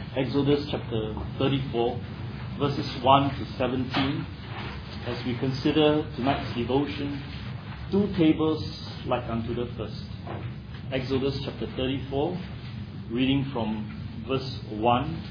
Exodus chapter 34, verses 1 to 17, as we consider tonight's devotion, two tables like unto the first. Exodus chapter 34, reading from verse 1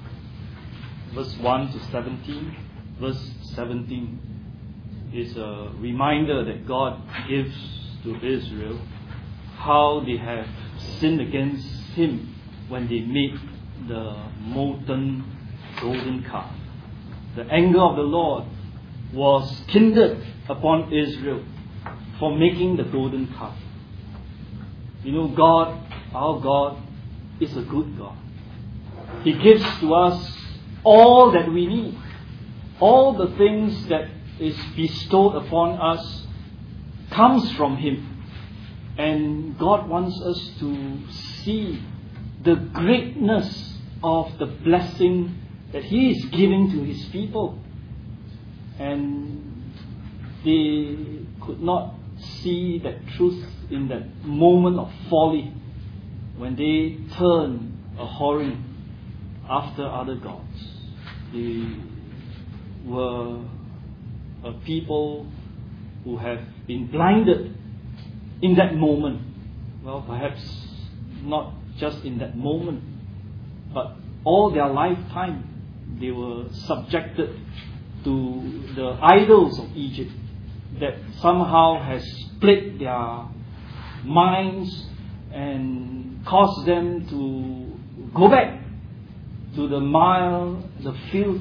to 17. Verse 17 is a reminder that God gives to Israel how they have sinned against Him when they made the molten golden calf. The anger of the Lord was kindled upon Israel for making the golden calf. You know, God, our God, is a good God. He gives to us all that we need. All the things that is bestowed upon us comes from Him. And God wants us to see the greatness of the blessing that He is giving to His people. And they could not see that truth in that moment of folly when they turned a whoring after other gods. They were a people who have been blinded in that moment. Well, perhaps not just in that moment, but all their lifetime they were subjected to the idols of Egypt that somehow has split their minds and caused them to go back to the mire, the filth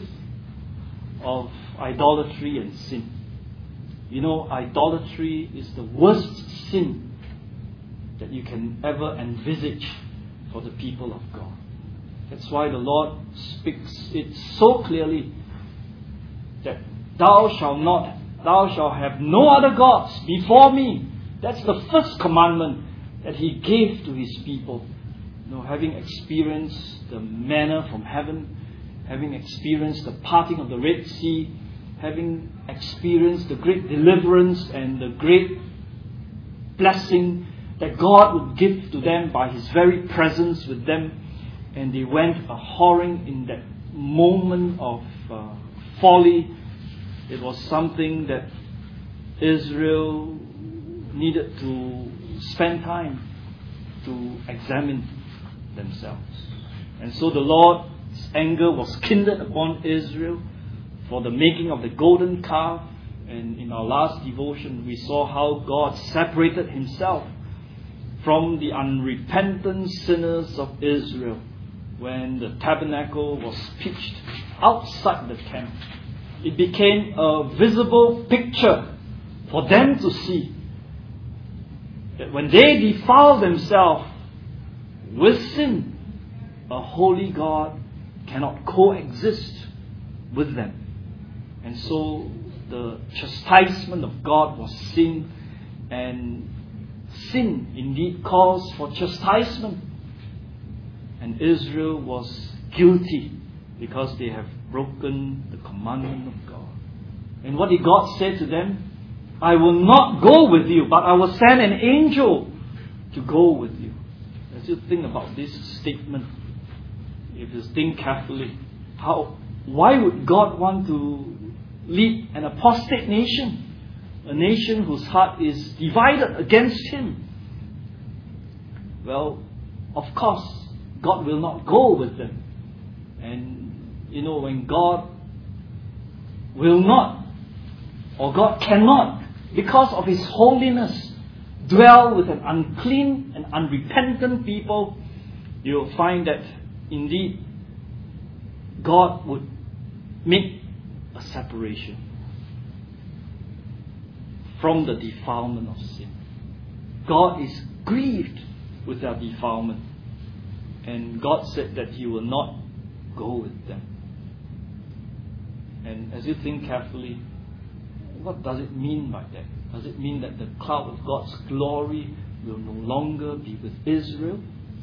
of idolatry and sin. You know, idolatry is the worst sin that you can ever envisage for the people of God. That's why the Lord speaks it so clearly that thou shalt have no other gods before me. That's the first commandment that He gave to His people. You know, having experienced the manna from heaven, having experienced the parting of the Red Sea, having experienced the great deliverance and the great blessing that God would give to them by His very presence with them, and they went a-whoring in that moment of folly. It was something that Israel needed to spend time to examine themselves. And so the Lord's anger was kindled upon Israel for the making of the golden calf. And in our last devotion, we saw how God separated Himself from the unrepentant sinners of Israel when the tabernacle was pitched outside the camp. It became a visible picture for them to see that when they defile themselves with sin, a holy God cannot coexist with them. And so the chastisement of God was sin, and sin indeed calls for chastisement. And Israel was guilty because they have broken the commandment of God. And what did God say to them? I will not go with you, but I will send an angel to go with you. As you think about this statement, if you think carefully, why would God want to lead an apostate nation? A nation whose heart is divided against Him. Well, of course, God will not go with them. And, you know, when God will not, or God cannot, because of His holiness, dwell with an unclean and unrepentant people, you'll find that indeed God would make a separation from the defilement of sin. God is grieved with their defilement, and God said that He will not go with them. And as you think carefully, what does it mean by that? Does it mean that the cloud of God's glory will no longer be with Israel?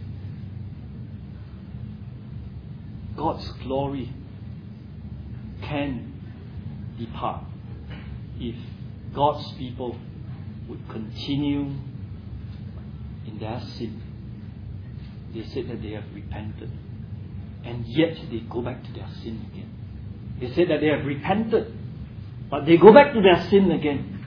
God's glory can depart if God's people would continue in their sin. They said that they have repented. And yet they go back to their sin again. They say that they have repented, but they go back to their sin again.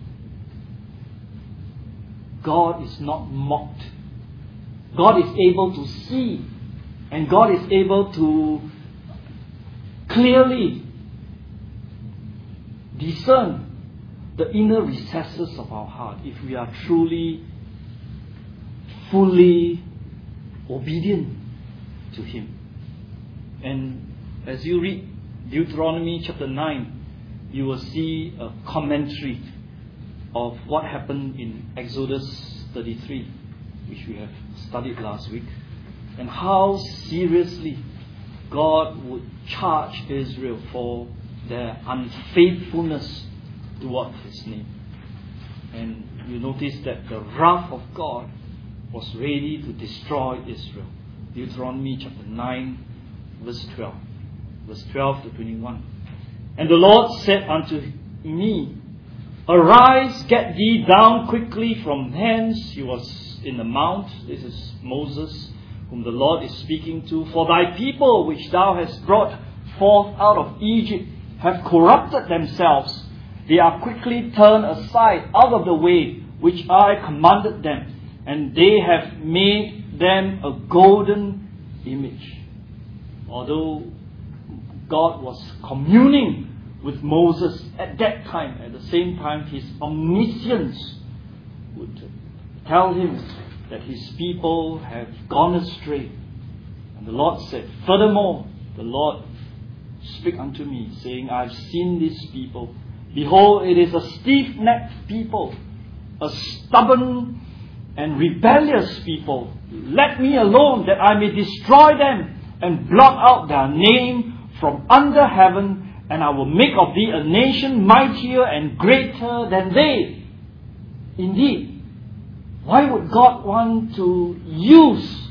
God is not mocked. God is able to see, and God is able to clearly discern the inner recesses of our heart if we are truly, fully obedient to Him. And as you read Deuteronomy chapter 9, you will see a commentary of what happened in Exodus 33, which we have studied last week, and how seriously God would charge Israel for their unfaithfulness toward His name. And you notice that the wrath of God was ready to destroy Israel. Deuteronomy chapter 9, verse 12. Verse 12 to 21. And the Lord said unto me, Arise, get thee down quickly from hence. He was in the mount. This is Moses, whom the Lord is speaking to. For thy people, which thou hast brought forth out of Egypt, have corrupted themselves. They are quickly turned aside out of the way which I commanded them, and they have made them a golden image. Although God was communing with Moses at that time, at the same time His omniscience would tell him that His people have gone astray. And the Lord said, Furthermore, the Lord spake unto me, saying, I have seen these people. Behold, it is a stiff-necked people, a stubborn and rebellious people. Let me alone, that I may destroy them and blot out their name from under heaven, and I will make of thee a nation mightier and greater than they. Indeed, why would God want to use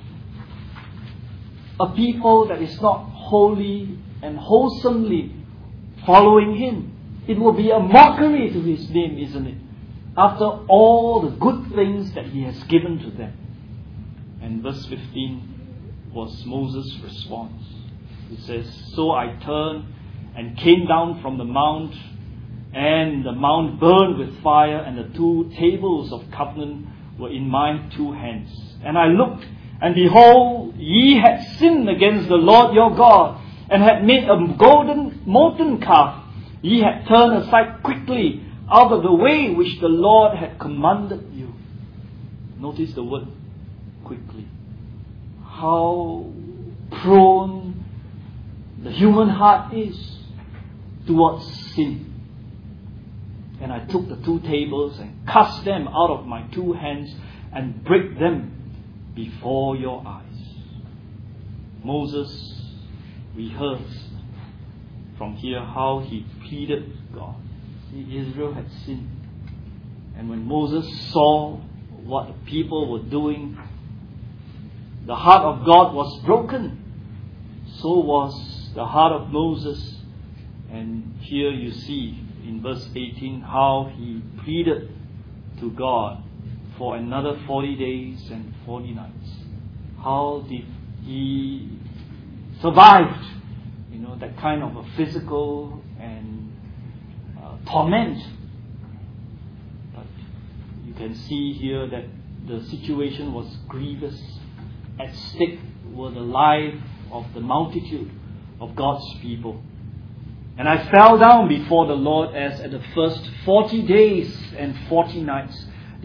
a people that is not holy and wholesomely following Him? It will be a mockery to His name, isn't it? After all the good things that He has given to them. And verse 15 was Moses' response. He says, So I turned and came down from the mount, and the mount burned with fire, and the 2 tables of covenant were in my 2 hands. And I looked, and behold, ye had sinned against the Lord your God, and had made a golden molten calf. Ye had turned aside quickly out of the way which the Lord had commanded you. Notice the word quickly. How prone the human heart is towards sin. And I took the 2 tables and cast them out of my 2 hands and break them before your eyes. Moses rehearsed from here how he pleaded God. See, Israel had sinned. And when Moses saw what the people were doing, the heart of God was broken. So was the heart of Moses. And here you see in verse 18 how he pleaded to God for another 40 days and 40 nights. How did he survive, that kind of a physical and torment. But you can see here that the situation was grievous. At stake were the life of the multitude of God's people. And I fell down before the Lord as at the first 40 days and 40 nights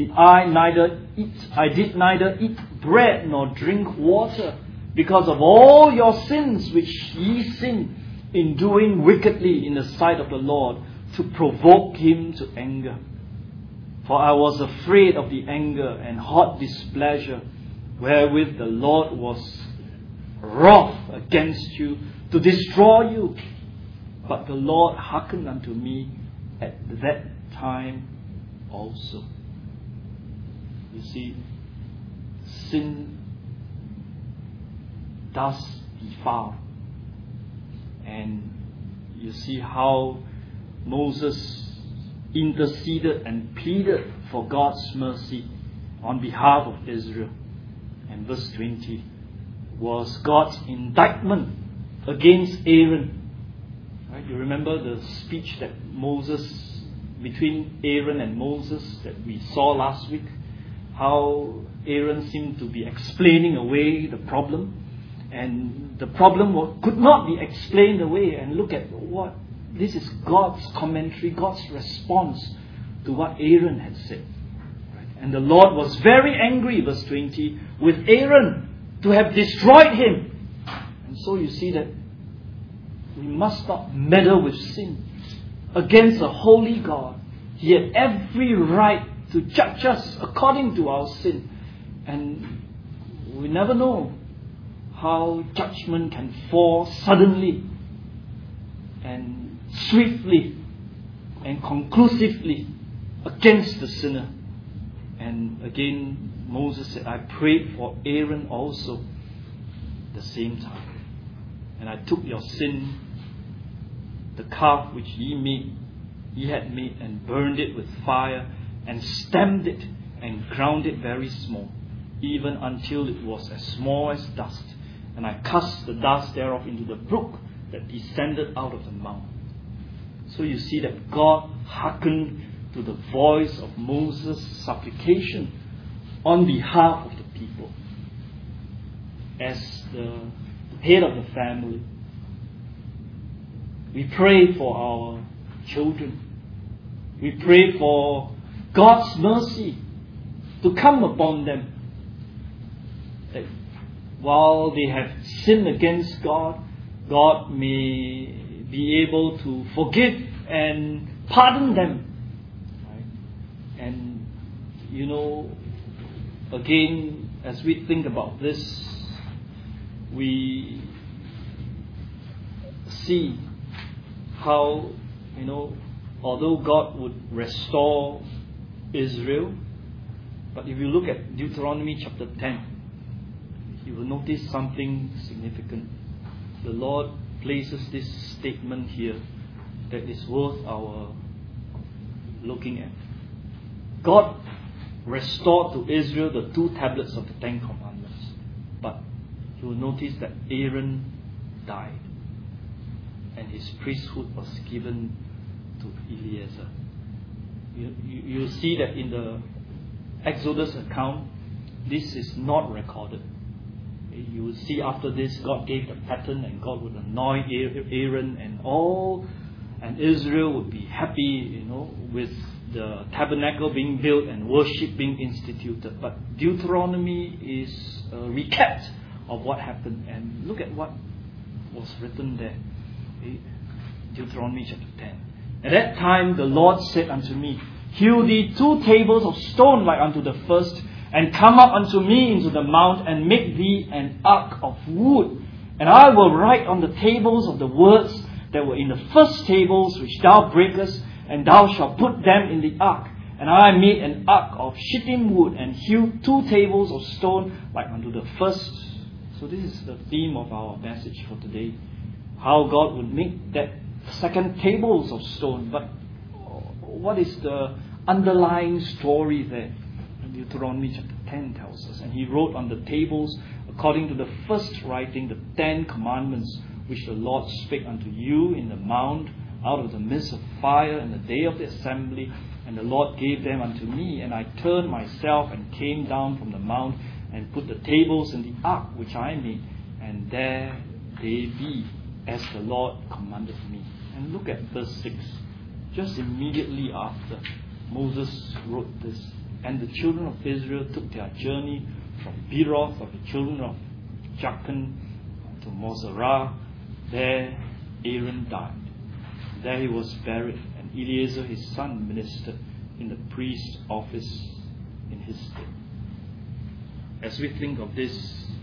I did neither eat bread nor drink water, because of all your sins which ye sinned in doing wickedly in the sight of the Lord, to provoke Him to anger. For I was afraid of the anger and hot displeasure wherewith the Lord was wroth against you, to destroy you. But the Lord hearkened unto me at that time also. You see, sin does defile. And you see how Moses interceded and pleaded for God's mercy on behalf of Israel. And verse 20, was God's indictment against Aaron. Right? You remember the speech that between Aaron and Moses that we saw last week? How Aaron seemed to be explaining away the problem, and the problem could not be explained away. And look at what this is: God's commentary, God's response to what Aaron had said. Right? And the Lord was very angry, verse 20, with Aaron to have destroyed him. And so you see that we must not meddle with sin against a holy God. He had every right to judge us according to our sin. And we never know how judgment can fall suddenly and swiftly and conclusively against the sinner. And again, Moses said, I prayed for Aaron also the same time. And I took your sin, the calf which he had made, and burned it with fire, and stamped it, and ground it very small, even until it was as small as dust. And I cast the dust thereof into the brook that descended out of the mount. So you see that God hearkened to the voice of Moses' supplication on behalf of the people. As the head of the family, we pray for our children. We pray for God's mercy to come upon them. That while they have sinned against God, God may be able to forgive and pardon them. Right? And again, as we think about this, we see how, although God would restore Israel, but if you look at Deuteronomy chapter 10, you will notice something significant. The Lord places this statement here that is worth our looking at. God restored to Israel the 2 tablets of the 10 Commandments, but you will notice that Aaron died and his priesthood was given to Eleazar. You see that in the Exodus account, this is not recorded. You will see after this, God gave the pattern, and God would anoint Aaron and Israel would be happy, with the tabernacle being built and worship being instituted. But Deuteronomy is a recap of what happened. And look at what was written there. Deuteronomy chapter 10. At that time the Lord said unto me, Hew thee 2 tables of stone like unto the first, and come up unto me into the mount, and make thee an ark of wood. And I will write on the tables of the words that were in the first tables which thou breakest, and thou shalt put them in the ark. And I made an ark of shittim wood, and hewed 2 tables of stone like unto the first. So this is the theme of our message for today. How God would make that second tables of stone. But what is the underlying story there? Deuteronomy chapter 10 tells us. And he wrote on the tables, according to the first writing, the 10 commandments which the Lord spake unto you in the mount, out of the midst of fire, in the day of the assembly. And the Lord gave them unto me. And I turned myself and came down from the mount, and put the tables in the ark which I made. And there they be, as the Lord commanded me. And look at verse 6. Just immediately after Moses wrote this, and the children of Israel took their journey from Beeroth of the children of Jachin to Moserah. There Aaron died. There he was buried, and Eleazar his son ministered in the priest's office in his stead. As we think of this,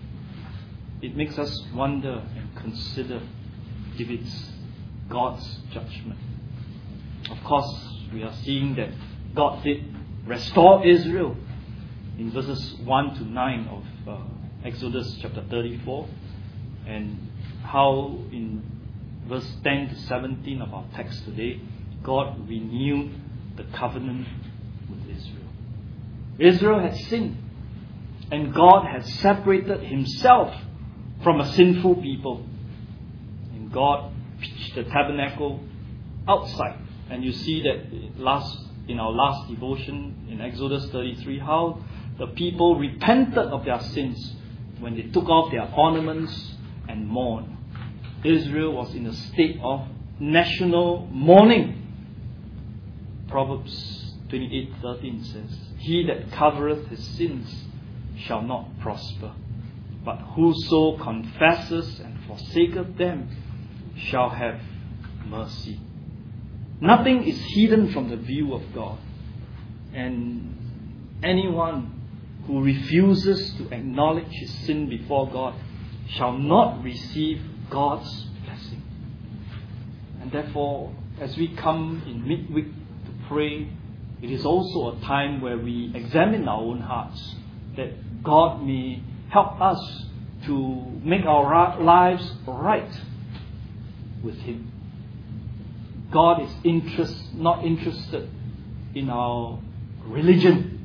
it makes us wonder and consider if it's God's judgment. Of course, we are seeing that God did restore Israel in verses 1 to 9 of Exodus chapter 34, and how in verse 10 to 17 of our text today, God renewed the covenant with Israel. Israel had sinned, and God had separated himself from a sinful people. And God pitched the tabernacle outside. And you see that in our last devotion in Exodus 33, how the people repented of their sins when they took off their ornaments and mourned. Israel was in a state of national mourning. Proverbs 28:13 says, "He that covereth his sins shall not prosper, but whoso confesses and forsaketh them shall have mercy." Nothing is hidden from the view of God. And anyone who refuses to acknowledge his sin before God shall not receive God's blessing. And therefore, as we come in midweek to pray, it is also a time where we examine our own hearts, that God may help us to make our lives right with Him. God is not interested in our religion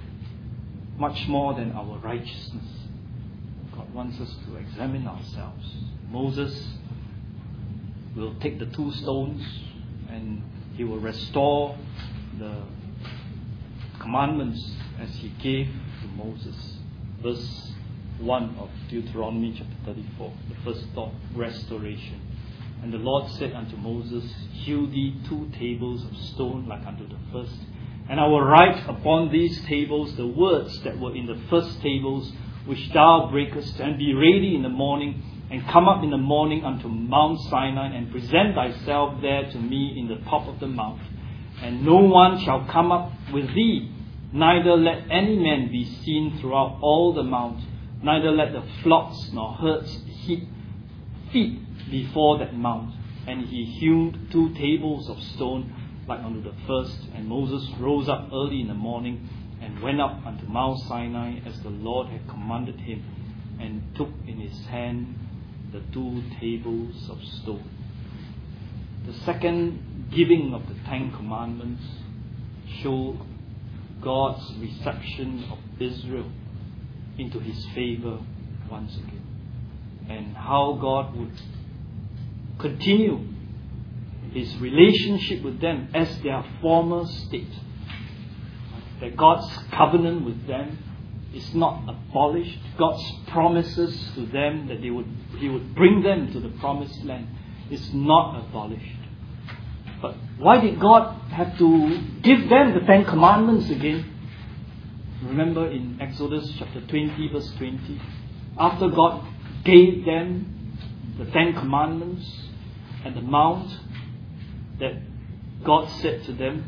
much more than our righteousness. God wants us to examine ourselves. Moses will take the 2 stones and he will restore the commandments as he gave to Moses. Verse 1 of Deuteronomy chapter 34, the first thought, restoration. "And the Lord said unto Moses, Hew thee 2 tables of stone like unto the first, and I will write upon these tables the words that were in the first tables, which thou breakest, and be ready in the morning, and come up in the morning unto Mount Sinai, and present thyself there to me in the top of the mount. And no one shall come up with thee, neither let any man be seen throughout all the mount, neither let the flocks nor herds feed before that mount. And he hewed 2 tables of stone like unto the first. And Moses rose up early in the morning, and went up unto Mount Sinai as the Lord had commanded him, and took in his hand the 2 tables of stone." The second giving of the 10 Commandments showed God's reception of Israel into His favor once again, and how God would continue His relationship with them as their former state. That God's covenant with them is not abolished. God's promises to them that He would bring them to the promised land is not abolished. But why did God have to give them the 10 Commandments again? Remember in Exodus chapter 20 verse 20, after God gave them the 10 Commandments at the mount, that God said to them,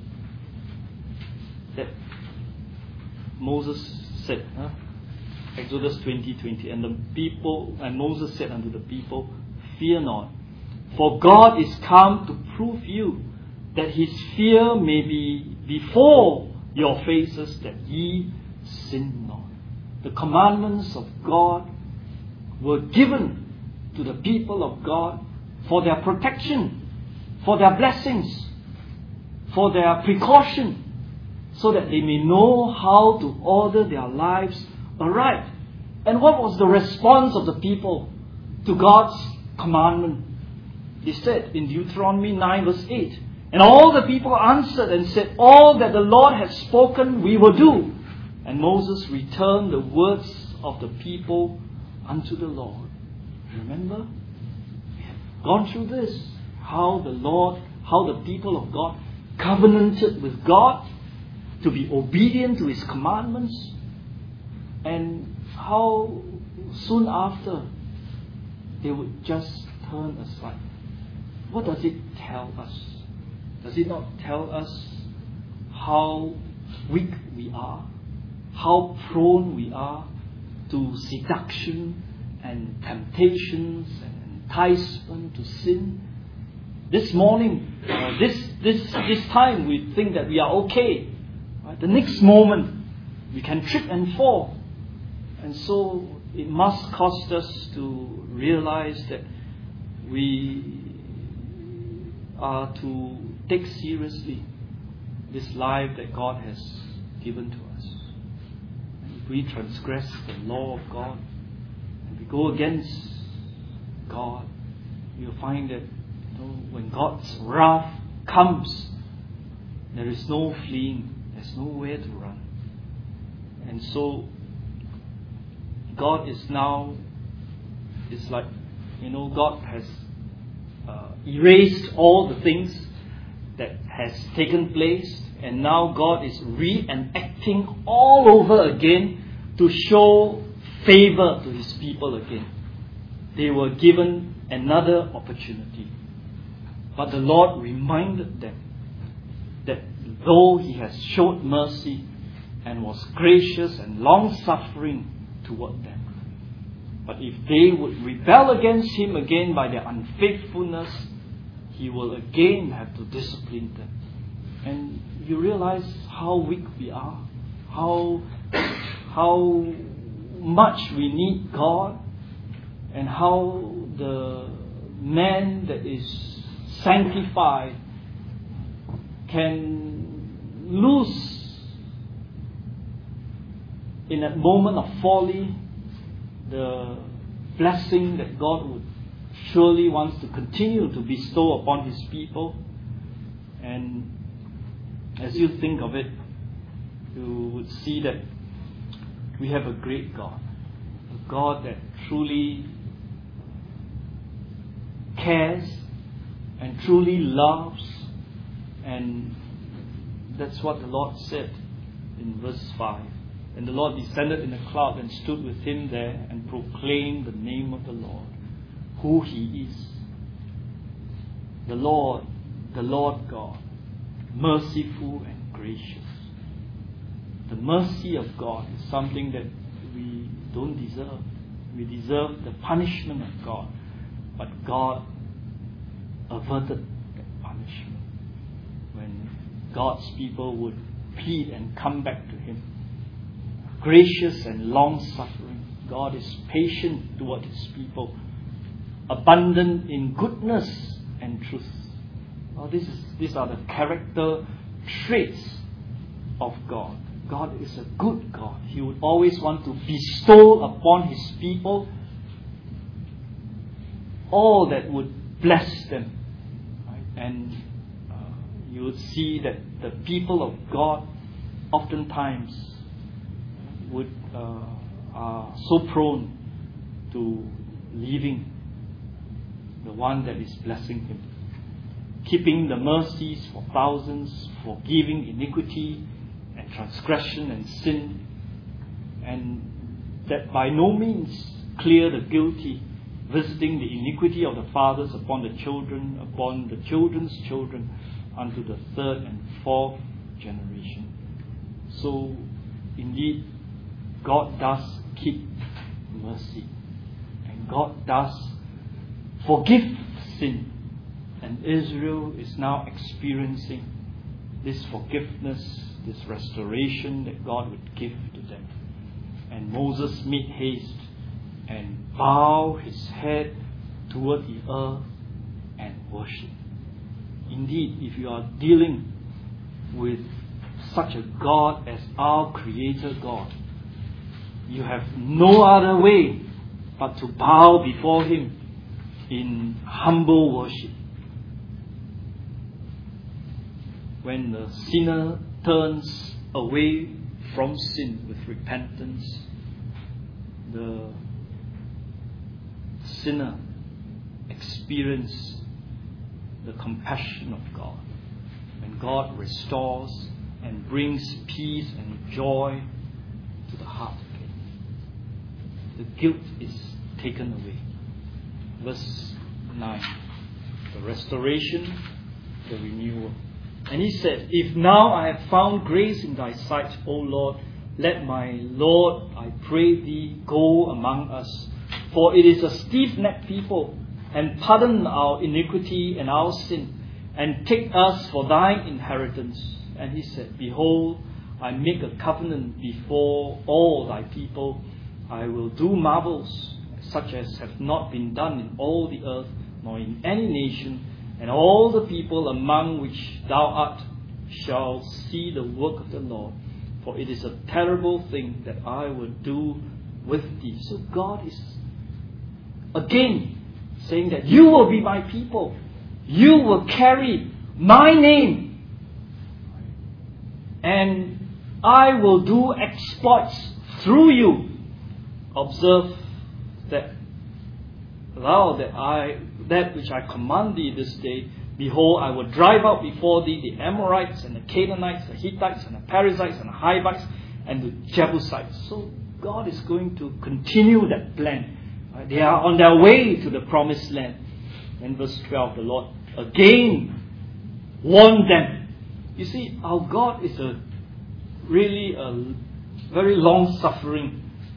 that Moses said, Exodus 20:20, and Moses said unto the people, "Fear not, for God is come to prove you, that His fear may be before your faces, that ye sin not." The commandments of God were given to the people of God for their protection, for their blessings, for their precaution, so that they may know how to order their lives aright. And what was the response of the people to God's commandment? He said in Deuteronomy 9 verse 8, "And all the people answered and said, All that the Lord has spoken we will do." And Moses returned the words of the people unto the Lord. Remember? We have gone through this. How the people of God covenanted with God to be obedient to His commandments, and how soon after they would just turn aside. What does it tell us? Does it not tell us how weak we are, how prone we are to seduction and temptations and enticement to sin? This morning, this time, we think that we are okay. Right? The next moment, we can trip and fall. And so it must cost us to realize that we are to take seriously this life that God has given to us. And if we transgress the law of God, and we go against God, you'll find that when God's wrath comes, there is no fleeing, there's nowhere to run. And so God is now, it's like, God has erased all the things that has taken place, and now God is reenacting all over again to show favor to His people again. They were given another opportunity. But the Lord reminded them that though He has showed mercy and was gracious and long-suffering toward them, but if they would rebel against Him again by their unfaithfulness, He will again have to discipline them. And you realize how weak we are, how much we need God, and how the man that is sanctified can lose in that moment of folly the blessing that God would surely wants to continue to bestow upon His people. And as you think of it, you would see that we have a great God, a God that truly cares and truly loves. And that's what the Lord said in verse 5. And the Lord descended in a cloud and stood with him there and proclaimed the name of the Lord, who He is. The Lord God, merciful and gracious. The mercy of God is something that we don't deserve. We deserve the punishment of God. But God averted that punishment when God's people would plead and come back to Him. Gracious and long-suffering. God is patient toward His people, abundant in goodness and truth. Now, these are the character traits of God. God is a good God. He would always want to bestow upon His people all that would bless them. Right? And you would see that the people of God oftentimes are so prone to leaving the one that is blessing him, keeping the mercies for thousands, forgiving iniquity and transgression and sin, and that by no means clear the guilty, visiting the iniquity of the fathers upon the children, upon the children's children, unto the third and fourth generation. So, indeed, God does keep mercy, and God does forgive sin, and Israel is now experiencing this forgiveness, this restoration that God would give to them. And Moses made haste and bow his head toward the earth and worship. Indeed, if you are dealing with such a God as our Creator God, you have no other way but to bow before Him in humble worship. When the sinner turns away from sin with repentance, the sinner experiences the compassion of God. When God restores and brings peace and joy to the heart again. The guilt is taken away. Verse 9. The restoration, the renewal. And he said, If now I have found grace in thy sight, O Lord, let my Lord, I pray thee, go among us. For it is a stiff-necked people, and pardon our iniquity and our sin, and take us for thine inheritance. And he said, Behold, I make a covenant before all thy people. I will do marvels such as have not been done in all the earth, nor in any nation, and all the people among which thou art shall see the work of the Lord. For it is a terrible thing that I will do with thee. So God is again, saying that you will be my people. You will carry my name. And I will do exploits through you. Observe that that which I command thee this day, behold, I will drive out before thee the Amorites and the Canaanites, the Hittites and the Perizzites and the Hivites and the Jebusites. So God is going to continue that plan. They are on their way to the promised land. In verse 12, the Lord again warned them. You see, our God is really a very long-suffering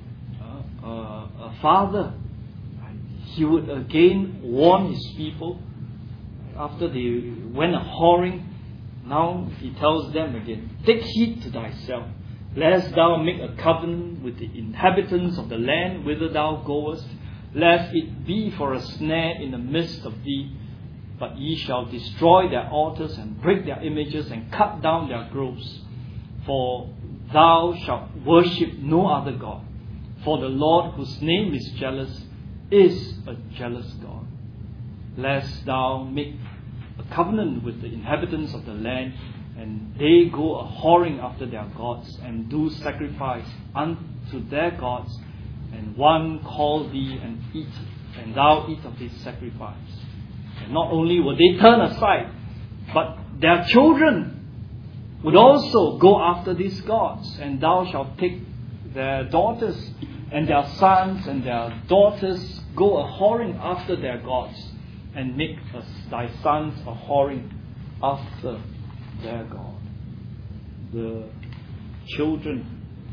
Father. He would again warn His people. After they went a-whoring, now He tells them again, take heed to thyself, lest thou make a covenant with the inhabitants of the land whither thou goest, lest it be for a snare in the midst of thee. But ye shall destroy their altars and break their images and cut down their groves. For thou shalt worship no other God. For the Lord, whose name is jealous, is a jealous God. Lest thou make a covenant with the inhabitants of the land, and they go a-whoring after their gods, and do sacrifice unto their gods, and one call thee and eat, and thou eat of his sacrifice. And not only will they turn aside, but their children would also go after these gods, and thou shalt take their daughters and their sons and their daughters go a-whoring after their gods, and make thy sons a-whoring after their God. The children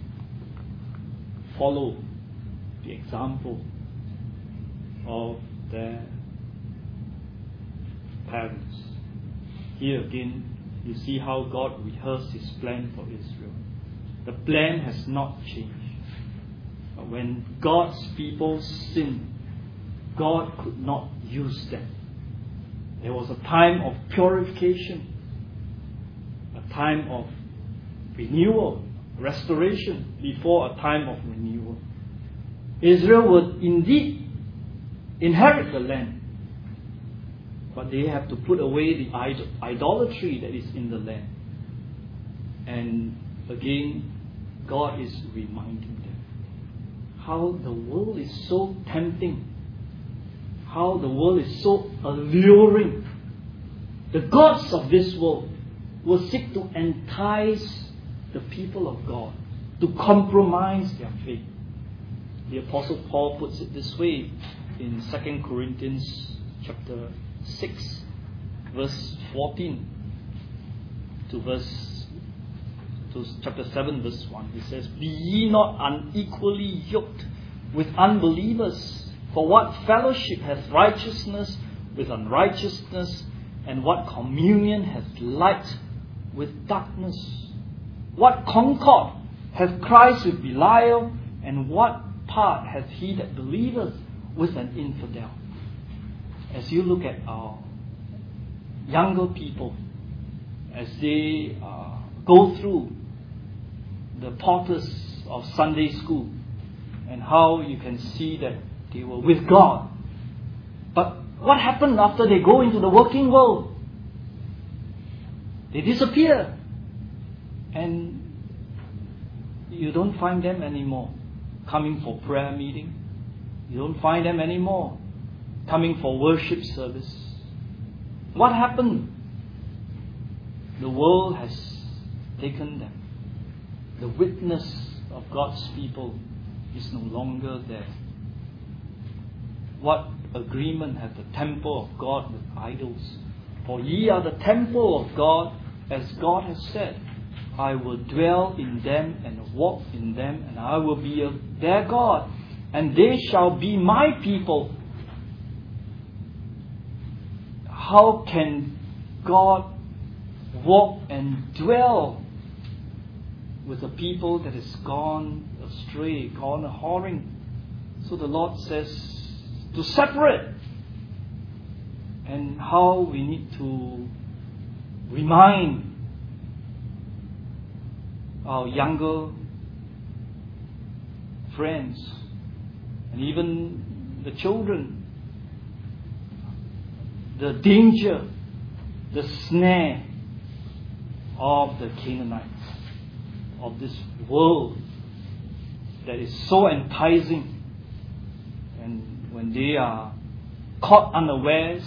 follow the example of their parents. Here again, you see how God rehearsed His plan for Israel. The plan has not changed. But when God's people sinned, God could not use them. There was a time of purification, a time of renewal, restoration, before a time of renewal. Israel would indeed inherit the land, but they have to put away the idolatry that is in the land. And again, God is reminding them how the world is so tempting, how the world is so alluring. The gods of this world will seek to entice the people of God to compromise their faith. The Apostle Paul puts it this way in 2 Corinthians chapter 6, verse 14 to chapter 7, verse 1. He says, be ye not unequally yoked with unbelievers, for what fellowship hath righteousness with unrighteousness, and what communion hath light with darkness? What concord hath Christ with Belial, and what part hath he that believeth with an infidel? As you look at our younger people, as they go through the portals of Sunday school, and how you can see that they were with God. But what happened after they go into the working world? They disappear. And you don't find them anymore coming for prayer meeting. You don't find them anymore coming for worship service. What happened? The world has taken them. The witness of God's people is no longer there. What agreement hath the temple of God with idols? For ye are the temple of God, as God has said, I will dwell in them and walk in them, and I will be their God, and they shall be my people. How can God walk and dwell with a people that has gone astray, gone a-whoring? So the Lord says to separate, and how we need to remind our younger friends and even the children, the danger, the snare of the Canaanites, of this world that is so enticing. And when they are caught unawares,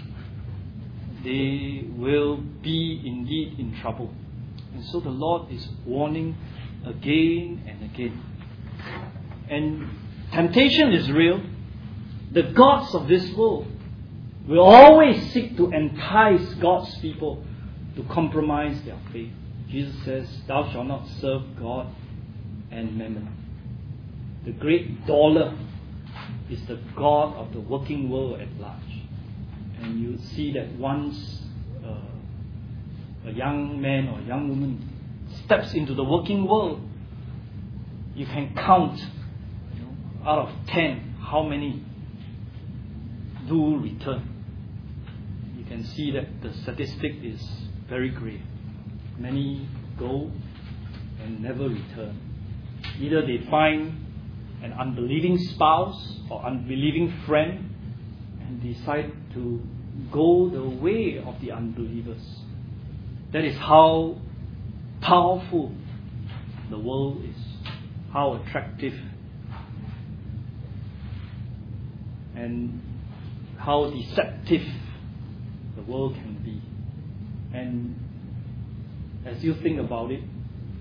they will be indeed in trouble. And so the Lord is warning again and again. And temptation is real. The gods of this world will always seek to entice God's people to compromise their faith. Jesus says, "Thou shalt not serve God and mammon." The great dollar is the god of the working world at large. And you see that once a young man or young woman steps into the working world, you can count, out of 10, how many do return. You can see that the statistic is very great. Many go and never return. Either they find an unbelieving spouse or unbelieving friend and decide to go the way of the unbelievers. That is how powerful the world is, how attractive, and how deceptive the world can be. And as you think about it,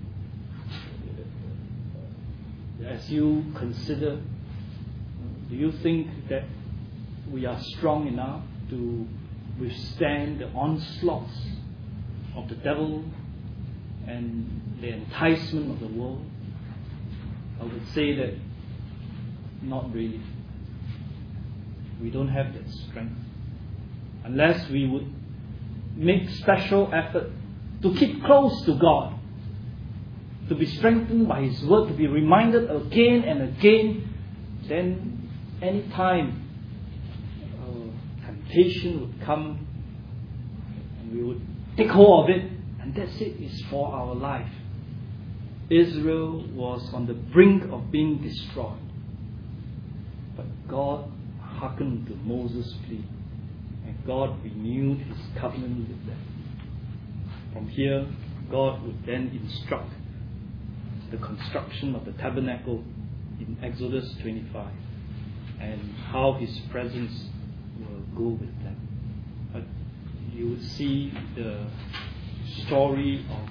as you consider, do you think that we are strong enough to withstand the onslaughts of the devil and the enticement of the world? I would say that not really. We don't have that strength. Unless we would make special effort to keep close to God, to be strengthened by His Word, to be reminded again and again, then any time temptation would come and we would take hold of it, and that's it, it's for our life. Israel was on the brink of being destroyed, but God hearkened to Moses' plea, and God renewed His covenant with them. From here, God would then instruct the construction of the tabernacle in Exodus 25, and how His presence will go with them. But you would see the story of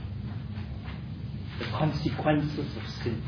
the consequences of sin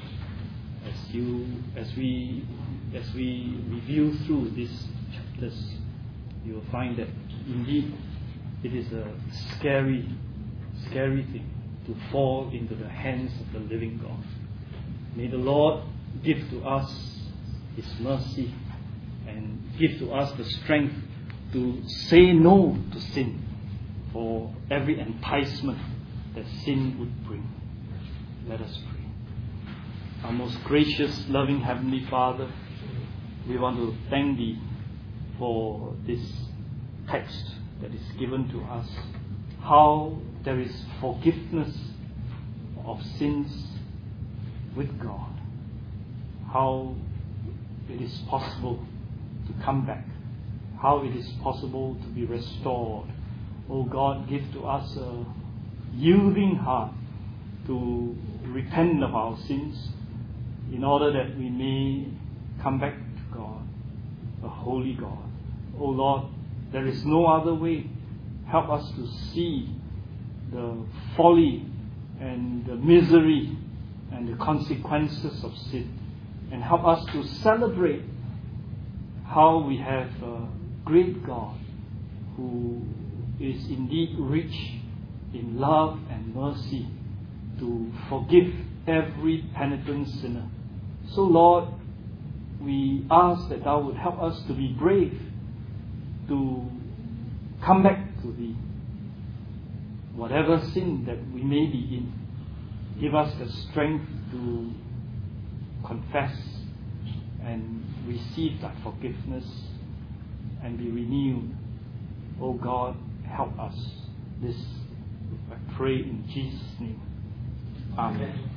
as we review through these chapters. You will find that indeed it is a scary thing to fall into the hands of the living God. May the Lord give to us His mercy and give to us the strength to say no to sin for every enticement that sin would bring. Let us pray. Our most gracious, loving Heavenly Father, we want to thank Thee for this text that is given to us, how there is forgiveness of sins with God, how it is possible to come back, how it is possible to be restored. Oh God, give to us a yielding heart to repent of our sins, in order that we may come back to God, a holy God. Oh Lord, there is no other way. Help us to see the folly and the misery and the consequences of sin, and help us to celebrate how we have a great God who is indeed rich in love and mercy to forgive every penitent sinner. So Lord, we ask that Thou would help us to be brave, to come back to Thee. Whatever sin that we may be in, give us the strength to confess and receive Thy forgiveness and be renewed. Oh God, help us. This I pray in Jesus' name. Amen.